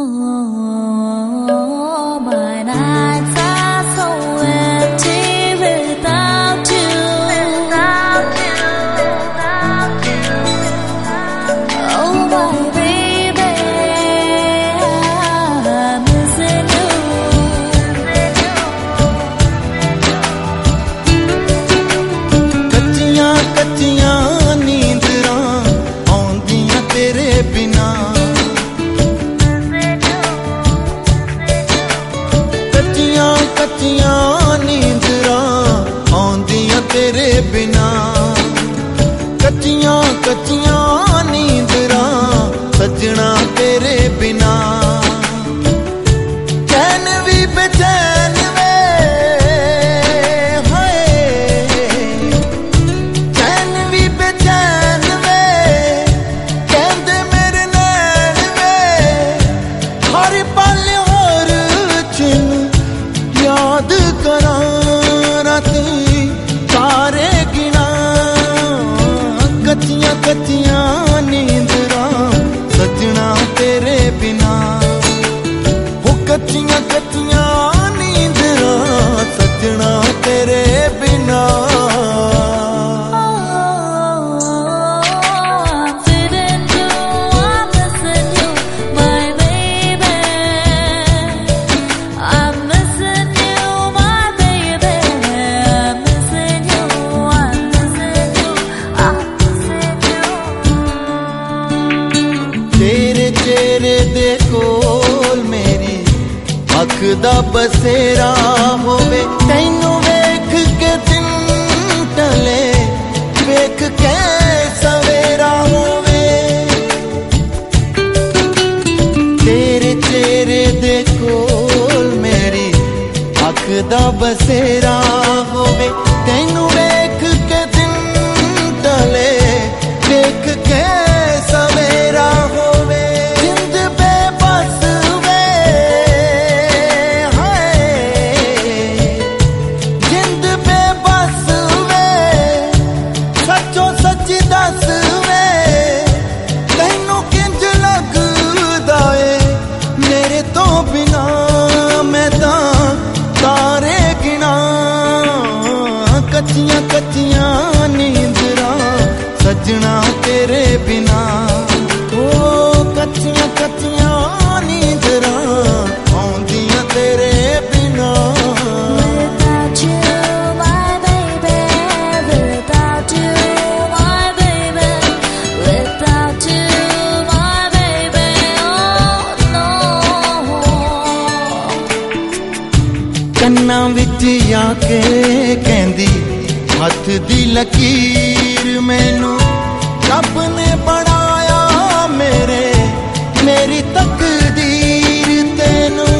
My nights are so empty without you. Oh my baby, I'm missing you. कच्चियां कच्चियां नींदरां आउंदियां तेरे बिना कच्चियां नींदरां आउंदियां तेरे बिना कच्चियां कच्चियां नींदरां सजना तेरे बिना चैन भी बेचैन वे हाय चैन भी बेचैन वे कहंदे मेरे नैन वे हर पल हर चिन याद करां राती तारे गिना कच्चियां कच्चियां नींदरां सजना तेरे बिना वो कच्चियां कच्चियां नींदरां सजना तेरे बिना I'm feeling you, I'm missing you, my baby. I'm missing you, my baby. I'm missing you, I'm missing you, I'm missing you. तेरे चेहरे दे कोल मेरी अख दा बसेरा होवे तैनू वेख के दिन टले वेख के सवेरा होवे तेरे चेहरे दे कोल मेरी अख दा बसेरा होवे तैनू वेख के दिन टले वेख के सवेरा होवे जिंद बेबस वे हाय जिंद बेबस वे सच्चो सच दस वे तैनू किंज लगदा ए मेरे तो बिना मैं तां तारे गिना कच्चियां कच्चियां नींदरां सजना तेरे बिना ओ कच्चियां कच्चियां नींदरां आउंदियां तेरे बिना Without you, my baby. Without you, my baby. Without you, my baby. Oh no. ਕੰਨਾਂ ਵਿੱਚ ਆ ਕੇ ਕਹਿੰਦੀ ਹੱਥ ਦੀ ਲਕੀਰ ਮੈਨੂੰ ਰੱਬ ਨੇ ਬਣਾਇਆ ਮੇਰੇ ਮੇਰੀ ਤਕਦੀਰ ਤੈਨੂੰ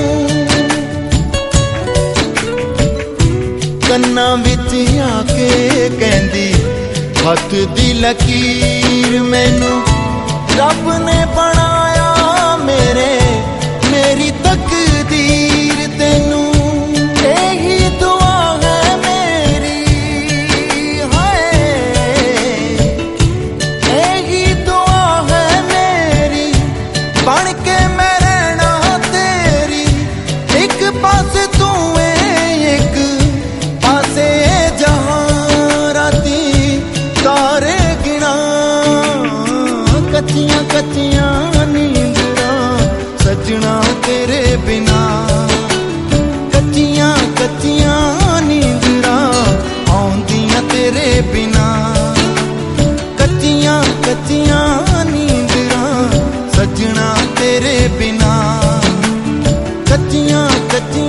ਕੰਨਾਂ ਵਿੱਚ ਆ ਕੇ ਕਹਿੰਦੀ ਹੱਥ ਦੀ ਲਕੀਰ ਮੈਨੂੰ ਰੱਬ ਨੇ ਬਣਾਇਆ ਮੇਰੇ ਮੇਰੀ ਤਕਦੀਰ ਤੈਨੂੰ ਇਹੀ ਦੁਆ ਹੈ ਮੇਰੀ ਹਾਏ ਇਹੀ ਦੁਆ ਹੈ ਮੇਰੀ ਬਣ ਕੇ ਮੈਂ ਰਹਿਣਾ ਤੇਰੀ ਇੱਕ ਪਾਸੇ ਤੂੰ ਏ ਇੱਕ ਪਾਸੇ ਜਹਾਂ ਰਾਤੀ ਤਾਰੇ ਗਿਣਾ ਕੱਚੀਆਂ ਕੱਚੀਆਂ ਨੀਂਦਰਾਂ ਸਜਣਾ ਤੇਰੇ ਬਿਨਾ ਕੱਚੀਆਂ ਕੱਚੀਆਂ ਨੀਂਦਰਾਂ ਆਉਂਦੀਆਂ ਤੇਰੇ ਬਿਨਾ ਕੱਚੀਆਂ ਕੱਚੀਆਂ ਨੀਂਦਰਾਂ ਸਜਣਾ ਤੇਰੇ ਬਿਨਾ ਕੱਚੀਆਂ ਕੱਚੀਆਂ